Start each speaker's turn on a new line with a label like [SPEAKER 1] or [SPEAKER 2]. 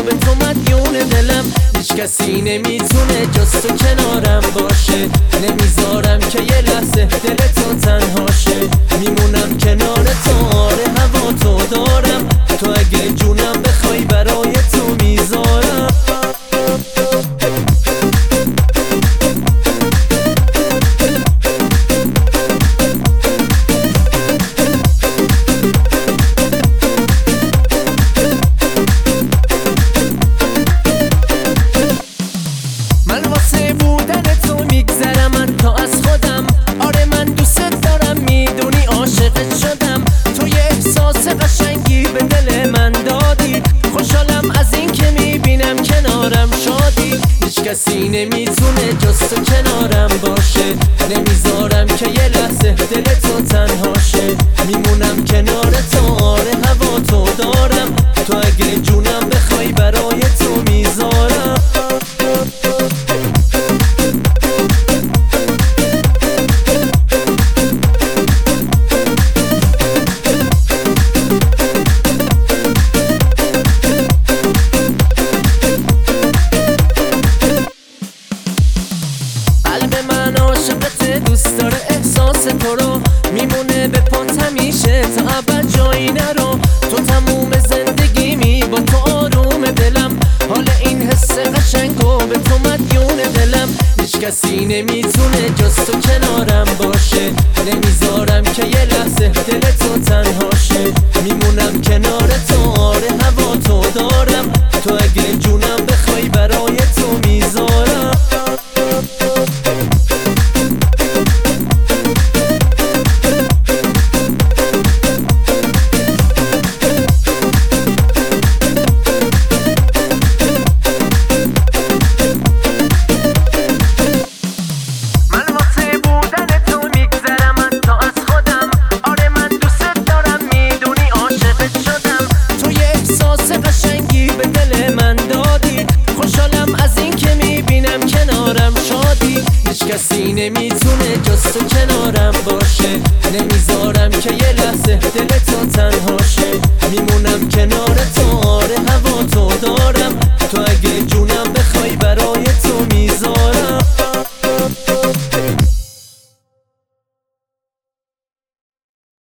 [SPEAKER 1] به تو مدیون دلم. هیچ کسی نمیتونه جز تو کنارم باشه. نمیذارم که یه لحظه دل تو تنها شه. میمونم کنار تو، آره هوا تو دارم. تو اگه جونم بخوای برای تو میذارم. من واسه بودن تو میگذرم حتی از خودم. آره من دوست دارم، میدونی عاشقت شدم. تو یه احساس قشنگی به دل من دادی. خوشحالم از این که میبینم کنارم شادی. هیچ کسی نمیتونه جز تو کنارم باشه. نمیذارم که یه لحظه دل تو تنها شه. میمونم کنار تو، آره هوا تو دارم. تو اگه جونم بخوای برای تو میذارم. قلب من عاشقته، دوست داره احساس تو رو. میمونه به پات همیشه تا ابد جایی نرو. تو تموم زندگیمی، با تو آروم دلم. حال این حس قشنگو به تو مدیون دلم. هیچ کسی نمیتونه جز تو کنارم باشه. نمیذارم که یه لحظه دل تو تنها شه. میمونم کنار تو، آره هوا تو دارم. تو اگه جونم بخوای برای تو میذارم. قشنگی به دل من دادی. خوشحالم از این که میبینم کنارم شادی. هیچ کسی نمیتونه جز تو کنارم باشه. نمیذارم که یه لحظه دل تو تنها شه. میمونم کنار تو.